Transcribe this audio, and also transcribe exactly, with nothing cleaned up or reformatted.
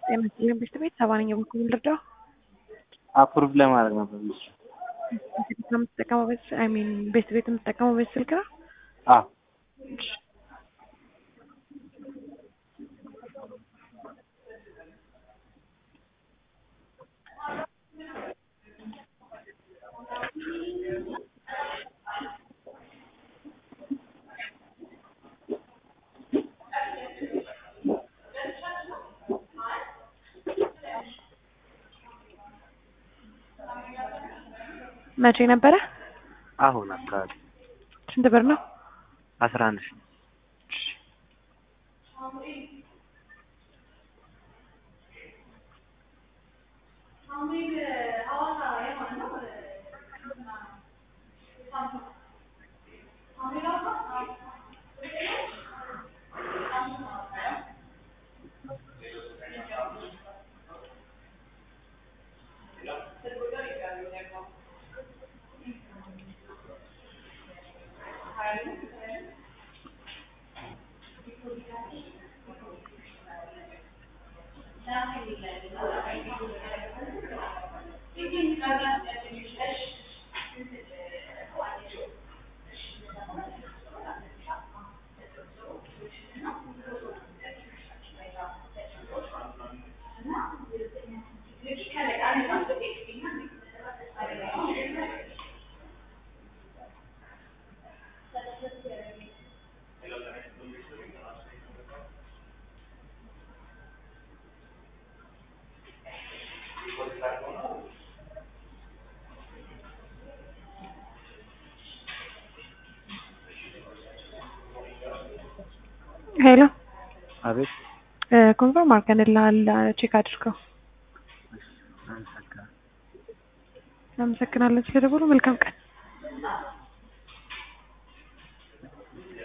ጤና ይስጥልኝ ቤት ቤት ሰባነኛ በኩል ልርዳው? አፕሩቭ ለማድረግ ነበር። እሺ የምትጠቀመው ቤት አይ ሚን ቤት ቤት የምትጠቀመው ቤት ስልክ ነው? አዎ መቼ ነበረ? አሁን አካባቢ ስንት ብር ነው? አስራ አንድ ሺህ ሄሎ አቤት ኮንፈርም አድርገንልሃል ቼክ አድርገው። አመሰግናለሁ። አመሰግናለን ስለደወሉ። መልካም ቀን